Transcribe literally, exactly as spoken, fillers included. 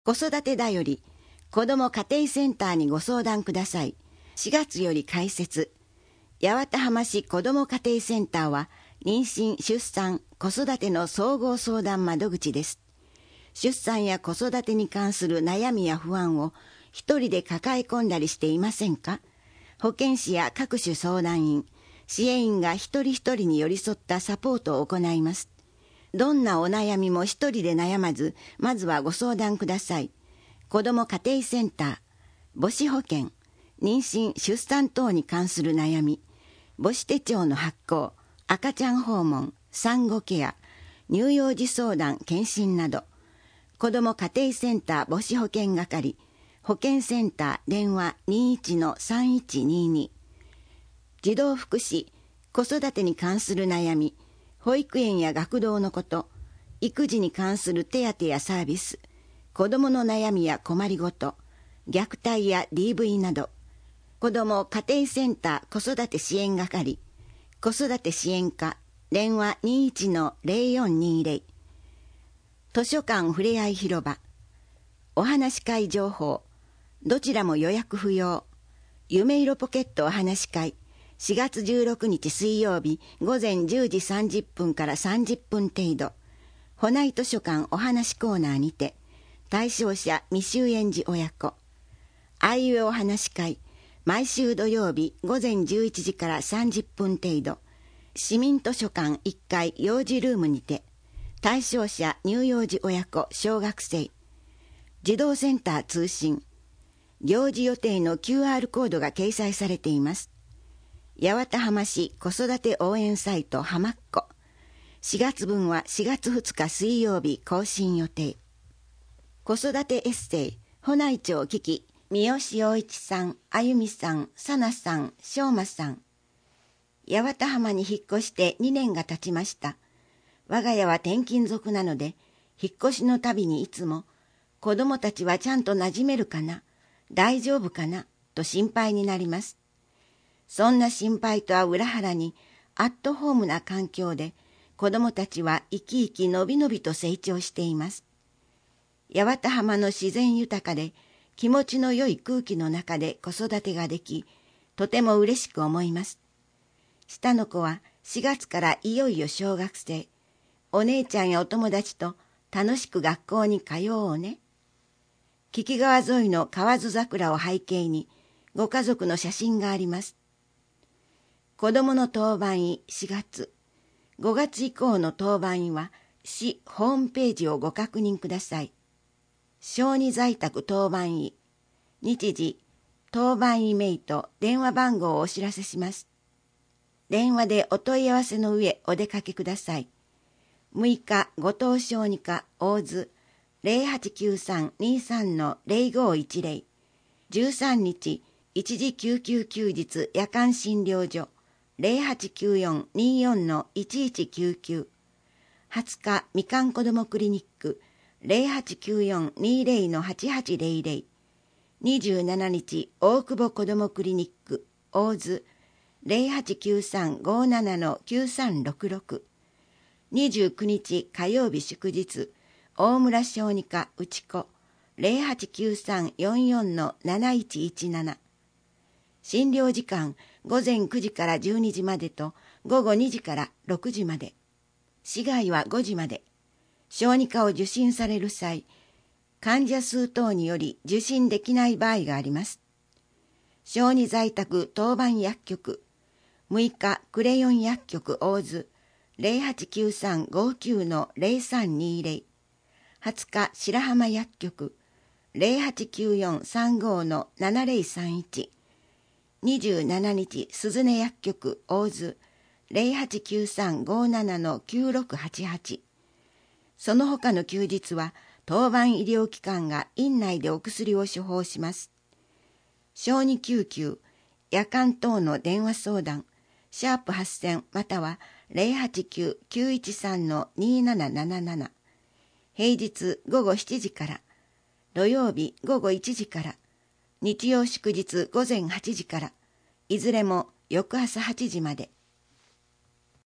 子育てだより子ども家庭センターにご相談ください。しがつより開設。八幡浜市子ども家庭センターは妊娠・出産・子育ての総合相談窓口です。出産や子育てに関する悩みや不安を一人で抱え込んだりしていませんか？保健師や各種相談員、支援員が一人一人に寄り添ったサポートを行います。どんなお悩みも一人で悩まず、まずはご相談ください。子ども家庭センター、母子保健、妊娠・出産等に関する悩み、母子手帳の発行、赤ちゃん訪問、産後ケア、乳幼児相談・検診など、子ども家庭センター母子保健係、保健センター電話 にじゅういちのさんいちにに、児童福祉、子育てに関する悩み、保育園や学童のこと、育児に関する手当やサービス、子どもの悩みや困りごと、虐待や ディーブイ など、子ども家庭センター子育て支援係、子育て支援課、電話 にじゅういちのゼロよんにゼロ、図書館ふれあい広場、お話し会情報、どちらも予約不要、夢色ポケットお話し会、しがつじゅうろくにち水曜日午前じゅうじさんじゅっぷんからさんじゅっぷん程度、保内図書館お話コーナーにて、対象者未就園児親子、あいうえお話会、毎週土曜日午前じゅういちじからさんじゅっぷん程度、市民図書館いっかい幼児ルームにて、対象者乳幼児親子小学生、児童センター通信、行事予定の キューアール コードが掲載されています。八幡浜市子育て応援サイトはまっこ。しがつ分はしがつふつか水曜日更新予定。子育てエッセイ、保内町危機、三好陽一さん、あゆみさん、さなさん、しょうまさん。八幡浜に引っ越してにねんが経ちました。我が家は転勤族なので、引っ越しのたびにいつも、子供たちはちゃんと馴染めるかな、大丈夫かな、と心配になります。そんな心配とは裏腹に、アットホームな環境で、子供たちは生き生きのびのびと成長しています。八幡浜の自然豊かで、気持ちの良い空気の中で子育てができ、とても嬉しく思います。下の子はしがつからいよいよ小学生。お姉ちゃんやお友達と楽しく学校に通おうね。木々川沿いの河津桜を背景にご家族の写真があります。子どもの当番医しがつ、ごがつ以降の当番医は市ホームページをご確認ください。小児在宅当番医、日時、当番医名と電話番号をお知らせします。電話でお問い合わせの上お出かけください。むいか後藤小児科大津 ゼロはちきゅうさんにさんのゼロごいちゼロ、じゅうさんにち一時救急休日夜間診療所ゼロはちきゅうよんによんのいちいちきゅうきゅう、はつかみかん子どもクリニックゼロはちきゅうよんにゼロのはちはちゼロゼロ、にじゅうしちにち大久保子どもクリニック大津ゼロはちきゅうさんごななのきゅうさんろくろく、にじゅうくにち火曜日祝日大村小児科内子ゼロはちきゅうさんよんよんのなないちいちなな、診療時間ごぜんくじからじゅうにじまでとごごにじからろくじまで、市外はごじまで。小児科を受診される際、患者数等により受診できない場合があります。小児在宅当番薬局、むいかクレヨン薬局大津ゼロはちきゅうさんごきゅうのゼロさんにゼロ、はつか白浜薬局ゼロはちきゅうよんさんごのななゼロさんいち、にじゅうしちにち鈴音薬局大津ゼロはちきゅうさんごななのきゅうろくはちはち、その他の休日は当番医療機関が院内でお薬を処方します。小児救急、夜間等の電話相談、シャープはっせんまたはゼロはちきゅう きゅういちさんのにななななな、平日ごごしちじから、土曜日ごごいちじから、日曜祝日ごぜんはちじから、いずれも翌朝はちじまで。